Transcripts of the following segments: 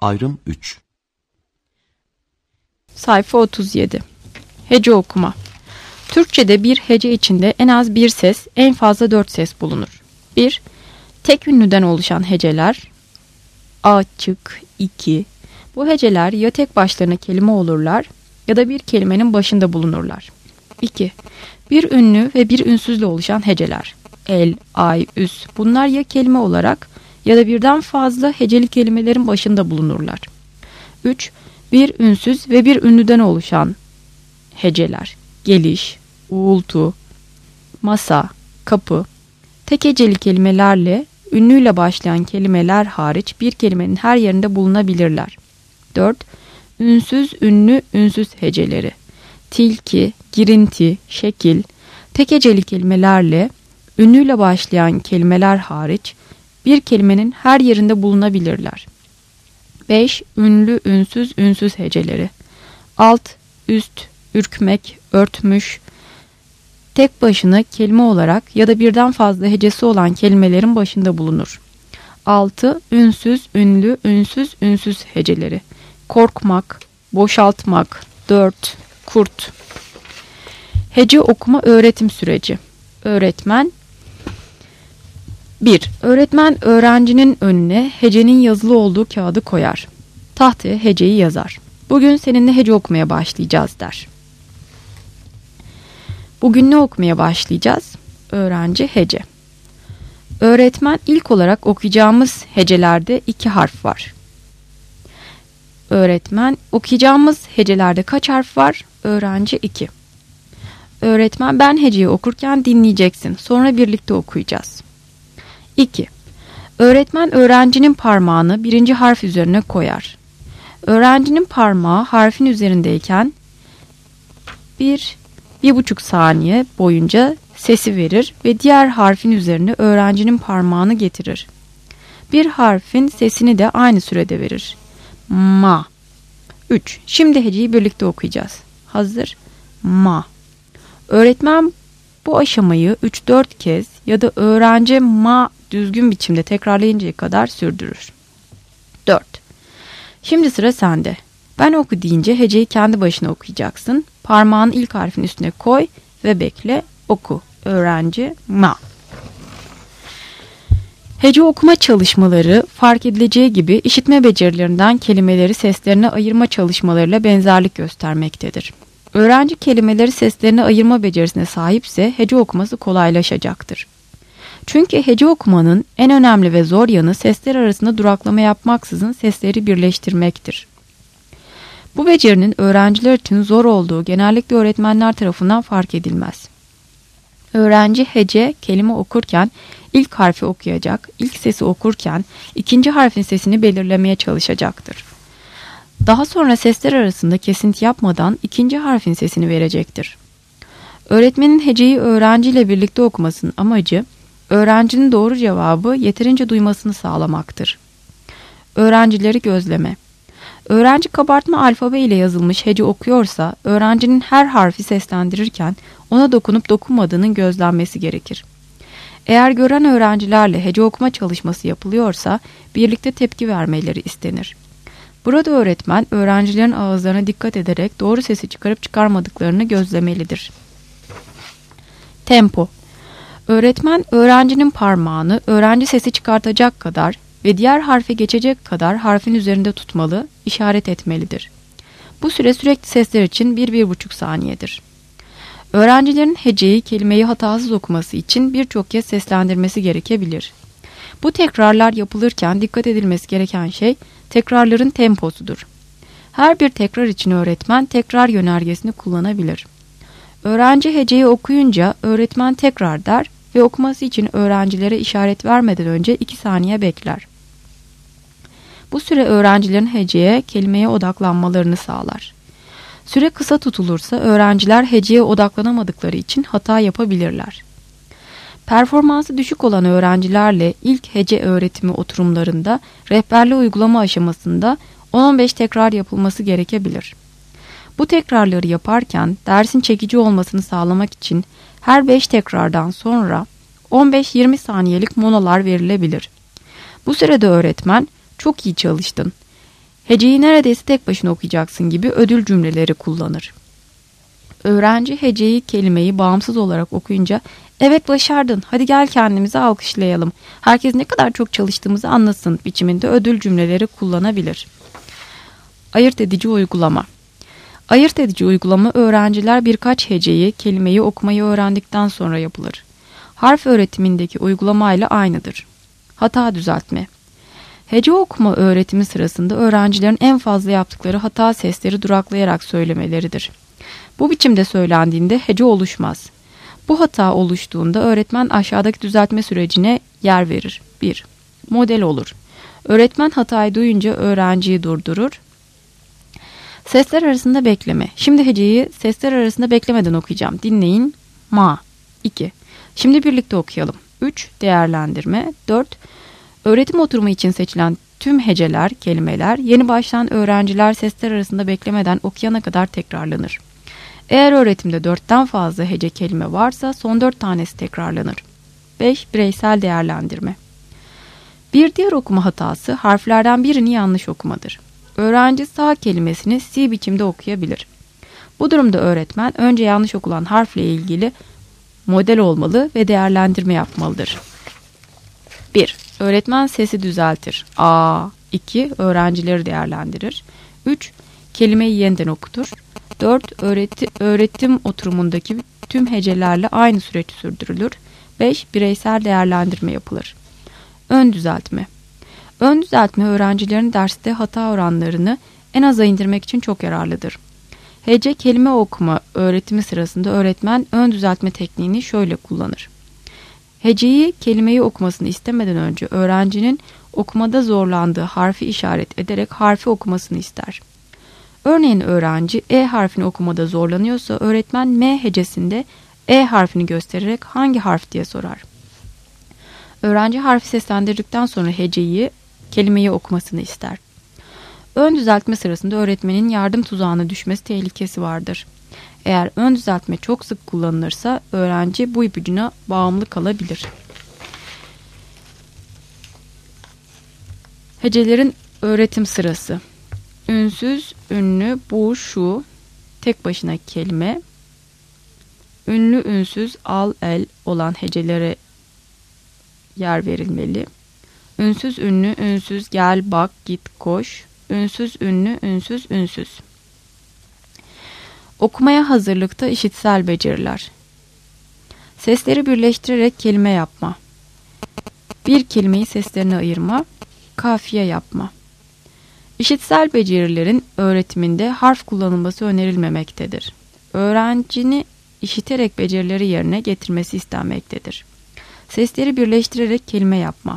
Ayrım 3. Sayfa 37. Hece okuma. Türkçe'de bir hece içinde en az bir ses, en fazla 4 ses bulunur. 1. Tek ünlüden oluşan heceler. Açık, 2. Bu heceler ya tek başlarına kelime olurlar ya da bir kelimenin başında bulunurlar. 2. Bir ünlü ve bir ünsüzle oluşan heceler. El, ay, üs. Bunlar ya kelime olarak ya da birden fazla heceli kelimelerin başında bulunurlar. 3. Bir ünsüz ve bir ünlüden oluşan heceler. Geliş, uğultu, masa, kapı. Tek heceli kelimelerle ünlüyle başlayan kelimeler hariç bir kelimenin her yerinde bulunabilirler. 4. Ünsüz, ünlü, ünsüz heceleri. Tilki, girinti, şekil. Tek heceli kelimelerle ünlüyle başlayan kelimeler hariç bir kelimenin her yerinde bulunabilirler. 5. Ünlü, ünsüz, ünsüz heceleri. Alt, üst, ürkmek, örtmüş. Tek başına kelime olarak ya da birden fazla hecesi olan kelimelerin başında bulunur. 6. Ünsüz, ünlü, ünsüz, ünsüz heceleri. Korkmak, boşaltmak. 4. Kurt. Hece okuma öğretim süreci. Öğretmen 1. Öğretmen öğrencinin önüne hecenin yazılı olduğu kağıdı koyar. Tahtaya heceyi yazar. Bugün seninle hece okumaya başlayacağız der. Bugün ne okumaya başlayacağız? Öğrenci hece. Öğretmen ilk olarak okuyacağımız hecelerde 2 harf var. Öğretmen okuyacağımız hecelerde kaç harf var? Öğrenci 2. Öğretmen ben heceyi okurken dinleyeceksin. Sonra birlikte okuyacağız. 2. Öğretmen öğrencinin parmağını birinci harf üzerine koyar. Öğrencinin parmağı harfin üzerindeyken 1-1,5 saniye boyunca sesi verir ve diğer harfin üzerine öğrencinin parmağını getirir. Bir harfin sesini de aynı sürede verir. Ma. 3. Şimdi heceyi birlikte okuyacağız. Hazır. Ma. Öğretmen bu aşamayı 3-4 kez ya da öğrenci ma düzgün biçimde tekrarlayıncaya kadar sürdürür. 4. Şimdi sıra sende. Ben oku deyince heceyi kendi başına okuyacaksın. Parmağını ilk harfin üstüne koy ve bekle. Oku. Öğrenci ma. Hece okuma çalışmaları fark edileceği gibi işitme becerilerinden kelimeleri seslerine ayırma çalışmalarıyla benzerlik göstermektedir. Öğrenci kelimeleri seslerine ayırma becerisine sahipse hece okuması kolaylaşacaktır. Çünkü hece okumanın en önemli ve zor yanı sesler arasında duraklama yapmaksızın sesleri birleştirmektir. Bu becerinin öğrenciler için zor olduğu genellikle öğretmenler tarafından fark edilmez. Öğrenci hece kelime okurken ilk harfi okuyacak, ilk sesi okurken ikinci harfin sesini belirlemeye çalışacaktır. Daha sonra sesler arasında kesinti yapmadan ikinci harfin sesini verecektir. Öğretmenin heceyi öğrenciyle birlikte okumasının amacı, öğrencinin doğru cevabı yeterince duymasını sağlamaktır. Öğrencileri gözleme. Öğrenci kabartma alfabe ile yazılmış hece okuyorsa, öğrencinin her harfi seslendirirken ona dokunup dokunmadığının gözlenmesi gerekir. Eğer gören öğrencilerle hece okuma çalışması yapılıyorsa, birlikte tepki vermeleri istenir. Burada öğretmen, öğrencilerin ağızlarına dikkat ederek doğru sesi çıkarıp çıkarmadıklarını gözlemelidir. Tempo. Öğretmen, öğrencinin parmağını öğrenci sesi çıkartacak kadar ve diğer harfe geçecek kadar harfin üzerinde tutmalı, işaret etmelidir. Bu süre sürekli sesler için 1-1,5 saniyedir. Öğrencilerin heceyi, kelimeyi hatasız okuması için birçok kez seslendirmesi gerekebilir. Bu tekrarlar yapılırken dikkat edilmesi gereken şey tekrarların temposudur. Her bir tekrar için öğretmen tekrar yönergesini kullanabilir. Öğrenci heceyi okuyunca öğretmen tekrar der ve okuması için öğrencilere işaret vermeden önce 2 saniye bekler. Bu süre öğrencilerin heceye, kelimeye odaklanmalarını sağlar. Süre kısa tutulursa öğrenciler heceye odaklanamadıkları için hata yapabilirler. Performansı düşük olan öğrencilerle ilk hece öğretimi oturumlarında rehberli uygulama aşamasında 10-15 tekrar yapılması gerekebilir. Bu tekrarları yaparken dersin çekici olmasını sağlamak için her 5 tekrardan sonra 15-20 saniyelik molalar verilebilir. Bu sırada öğretmen "Çok iyi çalıştın. Heceyi neredeyse tek başına okuyacaksın gibi ödül cümleleri kullanır. Öğrenci heceyi, kelimeyi bağımsız olarak okuyunca evet başardın, hadi gel kendimizi alkışlayalım, herkes ne kadar çok çalıştığımızı anlasın biçiminde ödül cümleleri kullanabilir. Ayırt edici uygulama. Ayırt edici uygulama öğrenciler birkaç heceyi, kelimeyi okumayı öğrendikten sonra yapılır. Harf öğretimindeki uygulamayla aynıdır. Hata düzeltme. Hece okuma öğretimi sırasında öğrencilerin en fazla yaptıkları hata sesleri duraklayarak söylemeleridir. Bu biçimde söylendiğinde hece oluşmaz. Bu hata oluştuğunda öğretmen aşağıdaki düzeltme sürecine yer verir. 1. Model olur. Öğretmen hatayı duyunca öğrenciyi durdurur. Sesler arasında bekleme. Şimdi heceyi sesler arasında beklemeden okuyacağım. Dinleyin. Ma. 2. Şimdi birlikte okuyalım. 3. Değerlendirme. 4. Öğretim oturumu için seçilen tüm heceler, kelimeler yeni başlayan öğrenciler sesler arasında beklemeden okuyana kadar tekrarlanır. Eğer öğretimde 4'ten fazla hece kelime varsa son 4 tanesi tekrarlanır. 5. Bireysel değerlendirme. Bir diğer okuma hatası harflerden birini yanlış okumadır. Öğrenci sağ kelimesini si biçimde okuyabilir. Bu durumda öğretmen önce yanlış okulan harfle ilgili model olmalı ve değerlendirme yapmalıdır. 1. Öğretmen sesi düzeltir. A. 2. Öğrencileri değerlendirir. 3. Kelimeyi yeniden okutur. 4. Öğretim oturumundaki tüm hecelerle aynı süreç sürdürülür. 5. Bireysel değerlendirme yapılır. Ön düzeltme. Ön düzeltme öğrencilerin derste hata oranlarını en aza indirmek için çok yararlıdır. Hece kelime okuma öğretimi sırasında öğretmen ön düzeltme tekniğini şöyle kullanır. Heceyi, kelimeyi okumasını istemeden önce öğrencinin okumada zorlandığı harfi işaret ederek harfi okumasını ister. Örneğin öğrenci E harfini okumada zorlanıyorsa öğretmen M hecesinde E harfini göstererek hangi harf diye sorar. Öğrenci harfi seslendirdikten sonra heceyi, kelimeyi okumasını ister. Ön düzeltme sırasında öğretmenin yardım tuzağına düşmesi tehlikesi vardır. Eğer ön düzeltme çok sık kullanılırsa öğrenci bu ipucuna bağımlı kalabilir. Hecelerin öğretim sırası. Ünsüz, ünlü, bu, şu, tek başına kelime. Ünlü, ünsüz, al, el olan hecelere yer verilmeli. Ünsüz, ünlü, ünsüz, gel, bak, git, koş. Ünsüz, ünlü, ünsüz, ünsüz. Okumaya hazırlıkta işitsel beceriler. Sesleri birleştirerek kelime yapma. Bir kelimeyi seslerine ayırma. Kafiye yapma. İşitsel becerilerin öğretiminde harf kullanılması önerilmemektedir. Öğrencini işiterek becerileri yerine getirmesi istenmektedir. Sesleri birleştirerek kelime yapma.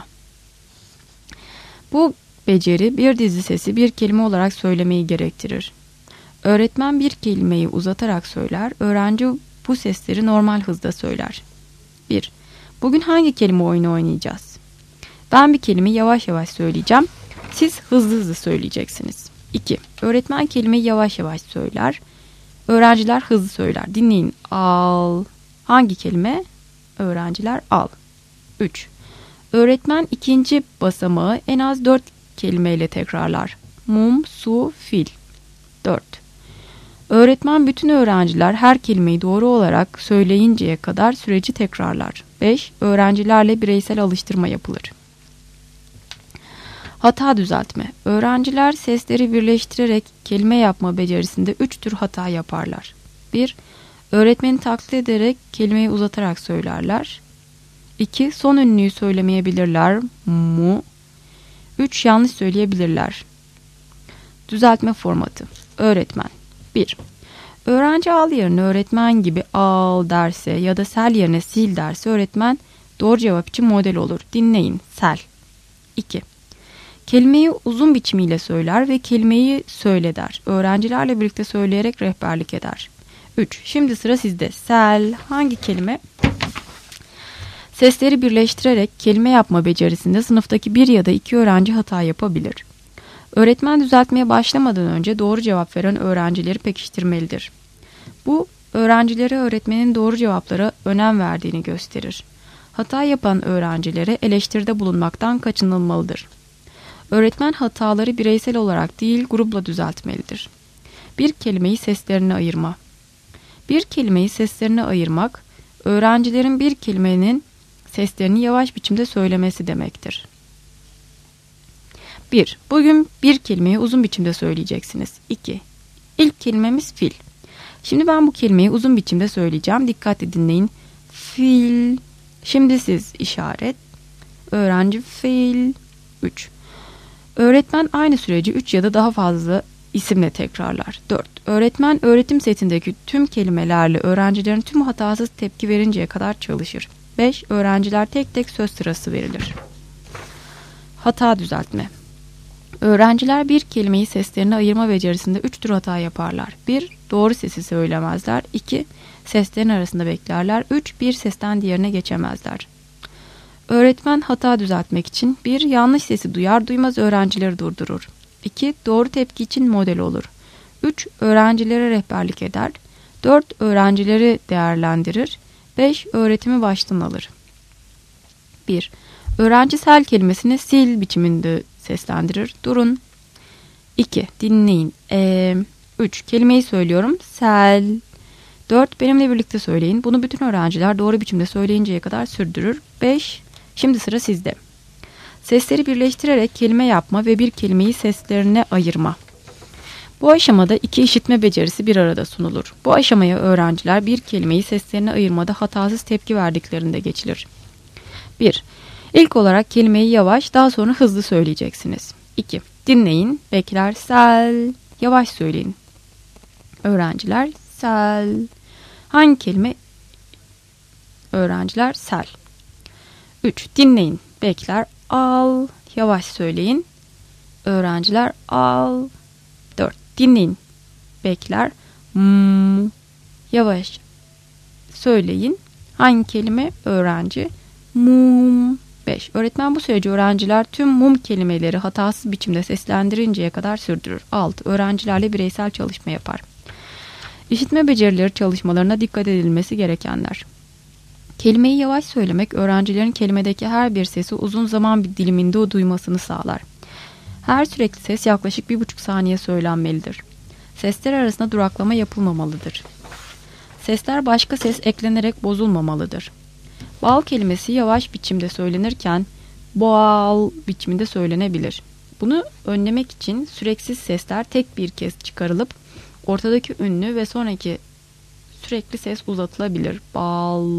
Bu beceri bir dizi sesi bir kelime olarak söylemeyi gerektirir. Öğretmen bir kelimeyi uzatarak söyler, öğrenci bu sesleri normal hızda söyler. 1. Bugün hangi kelime oyunu oynayacağız? Ben bir kelimeyi yavaş yavaş söyleyeceğim. Siz hızlı hızlı söyleyeceksiniz. 2. Öğretmen kelimeyi yavaş yavaş söyler. Öğrenciler hızlı söyler. Dinleyin. Al. Hangi kelime? Öğrenciler al. 3. Öğretmen ikinci basamağı en az 4 kelimeyle tekrarlar. Mum, su, fil. 4. Öğretmen bütün öğrenciler her kelimeyi doğru olarak söyleyinceye kadar süreci tekrarlar. 5. Öğrencilerle bireysel alıştırma yapılır. Hata düzeltme. Öğrenciler sesleri birleştirerek kelime yapma becerisinde 3 tür hata yaparlar. 1. Öğretmeni taklit ederek kelimeyi uzatarak söylerler. 2. Son ünlüyü söylemeyebilirler. Mu. 3. Yanlış söyleyebilirler. Düzeltme formatı. Öğretmen. 1. Öğrenci al yerine öğretmen gibi al derse ya da sel yerine sil derse öğretmen doğru cevap için model olur. Dinleyin. Sel. 2. Kelimeyi uzun biçimiyle söyler ve kelimeyi söyle der. Öğrencilerle birlikte söyleyerek rehberlik eder. 3. Şimdi sıra sizde. Sel hangi kelime? Sesleri birleştirerek kelime yapma becerisinde sınıftaki 1 ya da 2 öğrenci hata yapabilir. Öğretmen düzeltmeye başlamadan önce doğru cevap veren öğrencileri pekiştirmelidir. Bu, öğrencilere öğretmenin doğru cevaplara önem verdiğini gösterir. Hata yapan öğrencilere eleştiride bulunmaktan kaçınılmalıdır. Öğretmen hataları bireysel olarak değil grupla düzeltmelidir. Bir kelimeyi seslerine ayırma. Bir kelimeyi seslerine ayırmak, öğrencilerin bir kelimenin seslerini yavaş biçimde söylemesi demektir. 1. Bugün bir kelimeyi uzun biçimde söyleyeceksiniz. 2. İlk kelimemiz fil. Şimdi ben bu kelimeyi uzun biçimde söyleyeceğim. Dikkatli dinleyin. Fil. Şimdi siz işaret. Öğrenci fil. 3. Öğretmen aynı süreci 3 ya da daha fazla isimle tekrarlar. 4. Öğretmen öğretim setindeki tüm kelimelerle öğrencilerin tüm hatasız tepki verinceye kadar çalışır. 5. Öğrenciler tek tek söz sırası verilir. Hata düzeltme. Öğrenciler bir kelimeyi seslerine ayırma becerisinde 3 tür hata yaparlar. 1. Doğru sesi söylemezler. 2. Seslerin arasında beklerler. 3. Bir sesten diğerine geçemezler. Öğretmen hata düzeltmek için 1. Yanlış sesi duyar duymaz öğrencileri durdurur. 2. Doğru tepki için model olur. 3. Öğrencilere rehberlik eder. 4. Öğrencileri değerlendirir. 5. Öğretimi baştan alır. 1. Öğrencisel kelimesini sil biçiminde seslendirir. Durun. 2. Dinleyin. 3. Kelimeyi söylüyorum. Sel. 4. Benimle birlikte söyleyin. Bunu bütün öğrenciler doğru biçimde söyleyinceye kadar sürdürür. 5. Şimdi sıra sizde. Sesleri birleştirerek kelime yapma ve bir kelimeyi seslerine ayırma. Bu aşamada iki işitme becerisi bir arada sunulur. Bu aşamaya öğrenciler bir kelimeyi seslerine ayırmada hatasız tepki verdiklerinde geçilir. 1. İlk olarak kelimeyi yavaş, daha sonra hızlı söyleyeceksiniz. 2. Dinleyin, bekler, sel. Yavaş söyleyin. Öğrenciler, sel. Hangi kelime? Öğrenciler, sel. 3. Dinleyin, bekler, al. Yavaş söyleyin. Öğrenciler, al. 4. Dinleyin, bekler, yavaş söyleyin. Hangi kelime? Öğrenci, mum. 5. Öğretmen bu süreci öğrenciler tüm mum kelimeleri hatasız biçimde seslendirinceye kadar sürdürür. 6. Öğrencilerle bireysel çalışma yapar. İşitme becerileri çalışmalarına dikkat edilmesi gerekenler. Kelimeyi yavaş söylemek öğrencilerin kelimedeki her bir sesi uzun zaman bir diliminde duymasını sağlar. Her sürekli ses yaklaşık 1,5 saniye söylenmelidir. Sesler arasında duraklama yapılmamalıdır. Sesler başka ses eklenerek bozulmamalıdır. Bal kelimesi yavaş biçimde söylenirken boğal biçiminde söylenebilir. Bunu önlemek için süreksiz sesler tek bir kez çıkarılıp ortadaki ünlü ve sonraki sürekli ses uzatılabilir. Bal.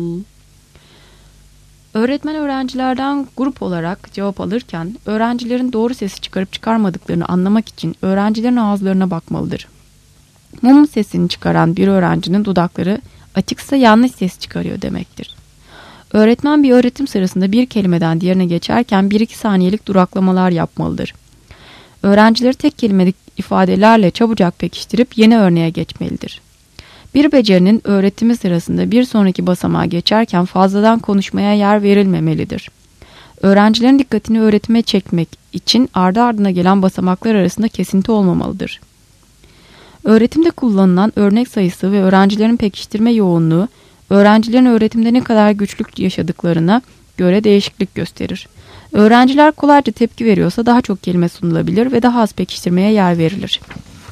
Öğretmen öğrencilerden grup olarak cevap alırken öğrencilerin doğru sesi çıkarıp çıkarmadıklarını anlamak için öğrencilerin ağızlarına bakmalıdır. Mum sesini çıkaran bir öğrencinin dudakları açıksa yanlış ses çıkarıyor demektir. Öğretmen bir öğretim sırasında bir kelimeden diğerine geçerken 1-2 saniyelik duraklamalar yapmalıdır. Öğrencileri tek kelimelik ifadelerle çabucak pekiştirip yeni örneğe geçmelidir. Bir becerinin öğretimi sırasında bir sonraki basamağa geçerken fazladan konuşmaya yer verilmemelidir. Öğrencilerin dikkatini öğretime çekmek için ardı ardına gelen basamaklar arasında kesinti olmamalıdır. Öğretimde kullanılan örnek sayısı ve öğrencilerin pekiştirme yoğunluğu, öğrencilerin öğretimde ne kadar güçlük yaşadıklarına göre değişiklik gösterir. Öğrenciler kolayca tepki veriyorsa daha çok kelime sunulabilir ve daha az pekiştirmeye yer verilir.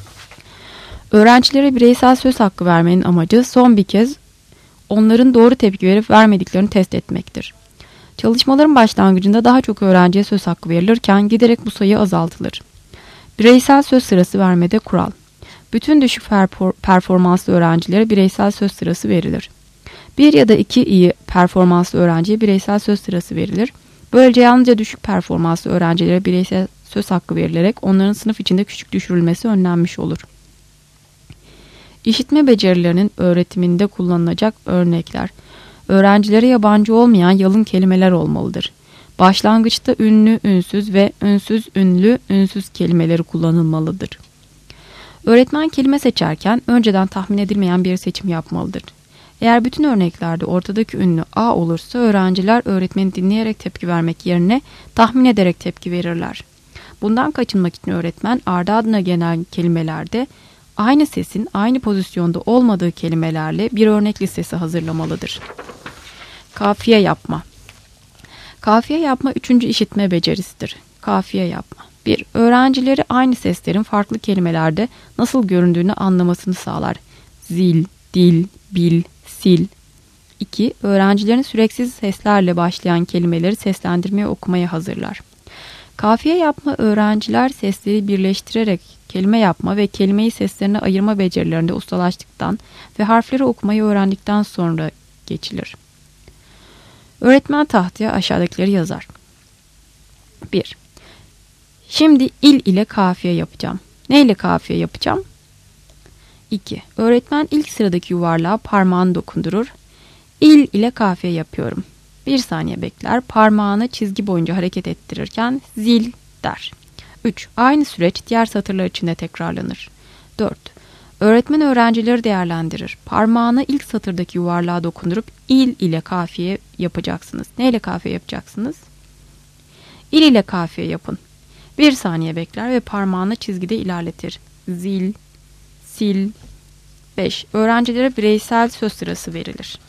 Öğrencilere bireysel söz hakkı vermenin amacı son bir kez onların doğru tepki verip vermediklerini test etmektir. Çalışmaların başlangıcında daha çok öğrenciye söz hakkı verilirken giderek bu sayı azaltılır. Bireysel söz sırası vermede kural. Bütün düşük performanslı öğrencilere bireysel söz sırası verilir. 1 ya da 2 iyi performanslı öğrenciye bireysel söz sırası verilir. Böylece yalnızca düşük performanslı öğrencilere bireysel söz hakkı verilerek onların sınıf içinde küçük düşürülmesi önlenmiş olur. İşitme becerilerinin öğretiminde kullanılacak örnekler. Öğrencilere yabancı olmayan yalın kelimeler olmalıdır. Başlangıçta ünlü, ünsüz ve ünsüz, ünlü, ünsüz kelimeleri kullanılmalıdır. Öğretmen kelime seçerken önceden tahmin edilmeyen bir seçim yapmalıdır. Eğer bütün örneklerde ortadaki ünlü A olursa öğrenciler öğretmeni dinleyerek tepki vermek yerine tahmin ederek tepki verirler. Bundan kaçınmak için öğretmen ardı ardına gelen kelimelerde aynı sesin aynı pozisyonda olmadığı kelimelerle bir örnek listesi hazırlamalıdır. Kafiye yapma. Kafiye yapma 3. işitme becerisidir. Kafiye yapma. 1. Öğrencileri aynı seslerin farklı kelimelerde nasıl göründüğünü anlamasını sağlar. Zil, dil, bil, sil. 2. Öğrencilerin süreksiz seslerle başlayan kelimeleri seslendirmeye okumaya hazırlar. Kafiye yapma öğrenciler sesleri birleştirerek kelime yapma ve kelimeyi seslerine ayırma becerilerinde ustalaştıktan ve harfleri okumayı öğrendikten sonra geçilir. Öğretmen tahtaya aşağıdakileri yazar. 1. Şimdi il ile kafiye yapacağım. Ne ile kafiye yapacağım? 2. Öğretmen ilk sıradaki yuvarlığa parmağını dokundurur. İl ile kafiye yapıyorum. 1 saniye bekler. Parmağını çizgi boyunca hareket ettirirken zil der. 3. Aynı süreç diğer satırlar içinde tekrarlanır. 4. Öğretmen öğrencileri değerlendirir. Parmağını ilk satırdaki yuvarlığa dokundurup il ile kafiye yapacaksınız. Ne ile kafiye yapacaksınız? İl ile kafiye yapın. 1 saniye bekler ve parmağını çizgide ilerletir. Zil, sil. 5. Öğrencilere bireysel söz sırası verilir.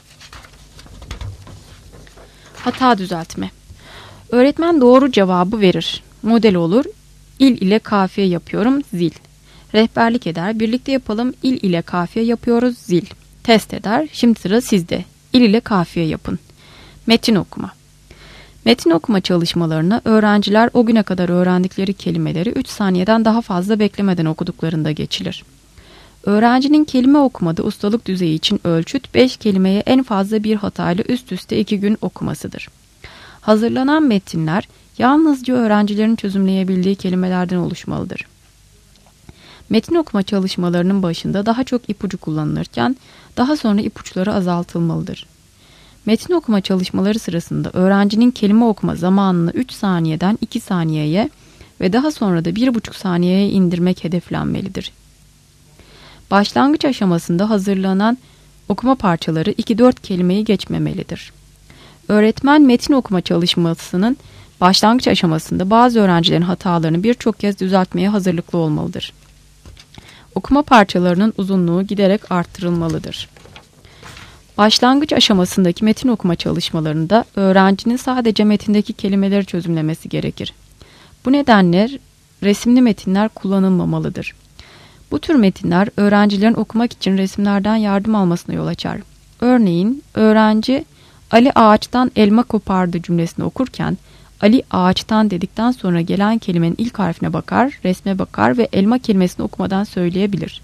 Hata düzeltme. Öğretmen doğru cevabı verir. Model olur. İl ile kafiye yapıyorum. Zil. Rehberlik eder. Birlikte yapalım. İl ile kafiye yapıyoruz. Zil. Test eder. Şimdi sıra sizde. İl ile kafiye yapın. Metin okuma. Metin okuma çalışmalarını öğrenciler o güne kadar öğrendikleri kelimeleri 3 saniyeden daha fazla beklemeden okuduklarında geçilir. Öğrencinin kelime okumada ustalık düzeyi için ölçüt 5 kelimeye en fazla bir hatayla üst üste 2 gün okumasıdır. Hazırlanan metinler yalnızca öğrencilerin çözümleyebildiği kelimelerden oluşmalıdır. Metin okuma çalışmalarının başında daha çok ipucu kullanılırken daha sonra ipuçları azaltılmalıdır. Metin okuma çalışmaları sırasında öğrencinin kelime okuma zamanını 3 saniyeden 2 saniyeye ve daha sonra da 1,5 saniyeye indirmek hedeflenmelidir. Başlangıç aşamasında hazırlanan okuma parçaları 2-4 kelimeyi geçmemelidir. Öğretmen metin okuma çalışmasının başlangıç aşamasında bazı öğrencilerin hatalarını birçok kez düzeltmeye hazırlıklı olmalıdır. Okuma parçalarının uzunluğu giderek arttırılmalıdır. Başlangıç aşamasındaki metin okuma çalışmalarında öğrencinin sadece metindeki kelimeleri çözümlemesi gerekir. Bu nedenle resimli metinler kullanılmamalıdır. Bu tür metinler öğrencilerin okumak için resimlerden yardım almasına yol açar. Örneğin öğrenci Ali ağaçtan elma kopardı cümlesini okurken Ali ağaçtan dedikten sonra gelen kelimenin ilk harfine bakar, resme bakar ve elma kelimesini okumadan söyleyebilir.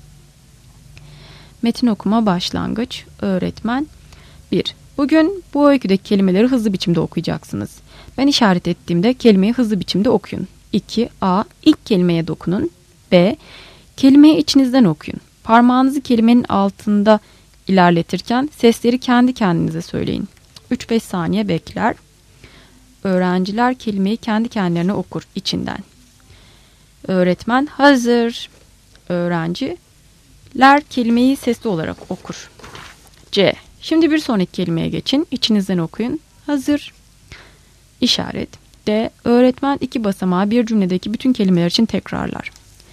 Metin okuma başlangıç. Öğretmen 1. Bugün bu öyküdeki kelimeleri hızlı biçimde okuyacaksınız. Ben işaret ettiğimde kelimeyi hızlı biçimde okuyun. 2. A. İlk kelimeye dokunun. B. Kelimeyi içinizden okuyun. Parmağınızı kelimenin altında ilerletirken sesleri kendi kendinize söyleyin. 3-5 saniye bekler. Öğrenciler kelimeyi kendi kendilerine okur içinden. Öğretmen hazır. Öğrenciler kelimeyi sesli olarak okur. C. Şimdi bir sonraki kelimeye geçin. İçinizden okuyun. Hazır. İşaret. D. Öğretmen 2 basamağı bir cümledeki bütün kelimeler için tekrarlar.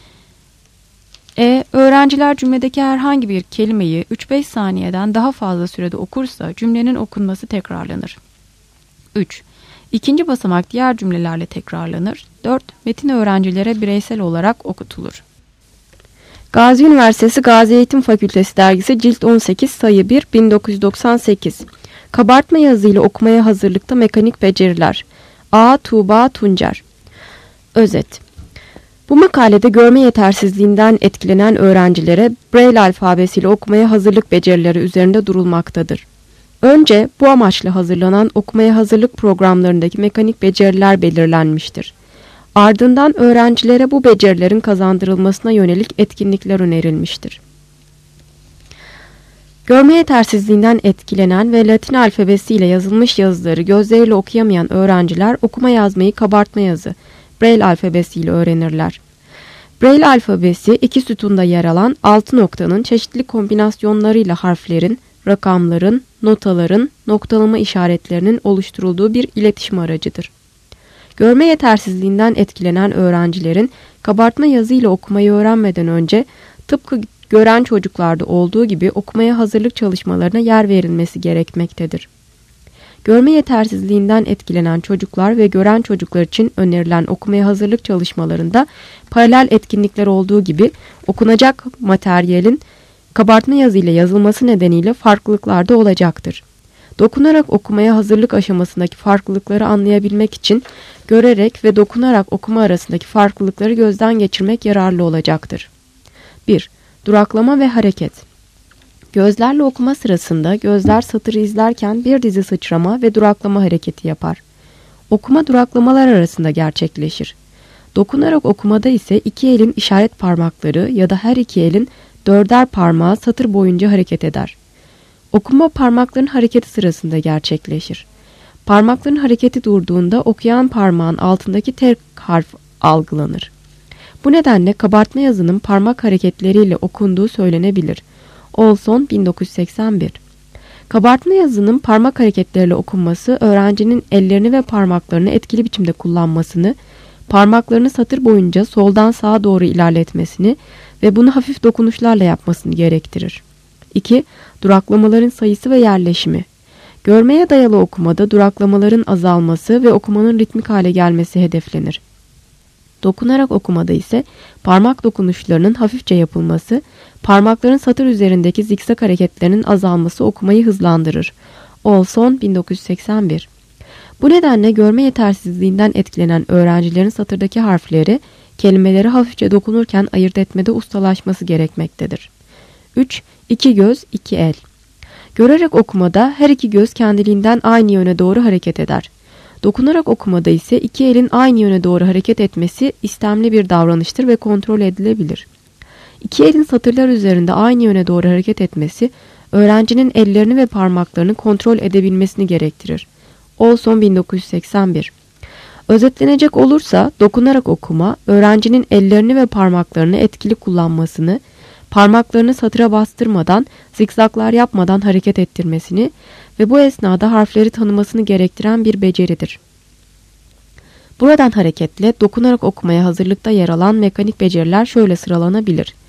Öğrenciler cümledeki herhangi bir kelimeyi 3-5 saniyeden daha fazla sürede okursa cümlenin okunması tekrarlanır. 3. İkinci basamak diğer cümlelerle tekrarlanır. 4. Metin öğrencilere bireysel olarak okutulur. Gazi Üniversitesi Gazi Eğitim Fakültesi Dergisi Cilt 18 Sayı 1 1998 Kabartma yazıyla okumaya hazırlıkta mekanik beceriler. A. Tuğba Tuncer. Özet. Bu makalede görme yetersizliğinden etkilenen öğrencilere Braille alfabesiyle okumaya hazırlık becerileri üzerinde durulmaktadır. Önce bu amaçla hazırlanan okumaya hazırlık programlarındaki mekanik beceriler belirlenmiştir. Ardından öğrencilere bu becerilerin kazandırılmasına yönelik etkinlikler önerilmiştir. Görme yetersizliğinden etkilenen ve Latin alfabesiyle yazılmış yazıları gözleriyle okuyamayan öğrenciler okuma yazmayı kabartma yazı, Braille alfabesiyle öğrenirler. Braille alfabesi 2 sütunda yer alan 6 noktanın çeşitli kombinasyonlarıyla harflerin, rakamların, notaların, noktalama işaretlerinin oluşturulduğu bir iletişim aracıdır. Görme yetersizliğinden etkilenen öğrencilerin kabartma yazıyla okumayı öğrenmeden önce tıpkı gören çocuklarda olduğu gibi okumaya hazırlık çalışmalarına yer verilmesi gerekmektedir. Görme yetersizliğinden etkilenen çocuklar ve gören çocuklar için önerilen okumaya hazırlık çalışmalarında paralel etkinlikler olduğu gibi okunacak materyalin kabartma yazıyla yazılması nedeniyle farklılıklar da olacaktır. Dokunarak okumaya hazırlık aşamasındaki farklılıkları anlayabilmek için görerek ve dokunarak okuma arasındaki farklılıkları gözden geçirmek yararlı olacaktır. 1. Duraklama ve hareket. Gözlerle okuma sırasında gözler satırı izlerken bir dizi sıçrama ve duraklama hareketi yapar. Okuma duraklamalar arasında gerçekleşir. Dokunarak okumada ise iki elin işaret parmakları ya da her iki elin dörder parmağı satır boyunca hareket eder. Okuma parmakların hareketi sırasında gerçekleşir. Parmakların hareketi durduğunda okuyan parmağın altındaki tek harf algılanır. Bu nedenle kabartma yazının parmak hareketleriyle okunduğu söylenebilir. Olson 1981. Kabartma yazının parmak hareketleriyle okunması, öğrencinin ellerini ve parmaklarını etkili biçimde kullanmasını, parmaklarını satır boyunca soldan sağa doğru ilerletmesini ve bunu hafif dokunuşlarla yapmasını gerektirir. 2. Duraklamaların sayısı ve yerleşimi. Görmeye dayalı okumada duraklamaların azalması ve okumanın ritmik hale gelmesi hedeflenir. Dokunarak okumada ise parmak dokunuşlarının hafifçe yapılması, parmakların satır üzerindeki zikzak hareketlerinin azalması okumayı hızlandırır. Olson 1981. Bu nedenle görme yetersizliğinden etkilenen öğrencilerin satırdaki harfleri, kelimeleri hafifçe dokunurken ayırt etmede ustalaşması gerekmektedir. 3. İki göz, iki el. Görerek okumada her iki göz kendiliğinden aynı yöne doğru hareket eder. Dokunarak okumada ise iki elin aynı yöne doğru hareket etmesi istemli bir davranıştır ve kontrol edilebilir. İki elin satırlar üzerinde aynı yöne doğru hareket etmesi, öğrencinin ellerini ve parmaklarını kontrol edebilmesini gerektirir. Olson 1981. Özetlenecek olursa, dokunarak okuma, öğrencinin ellerini ve parmaklarını etkili kullanmasını, parmaklarını satıra bastırmadan, zikzaklar yapmadan hareket ettirmesini ve bu esnada harfleri tanımasını gerektiren bir beceridir. Buradan hareketle dokunarak okumaya hazırlıkta yer alan mekanik beceriler şöyle sıralanabilir.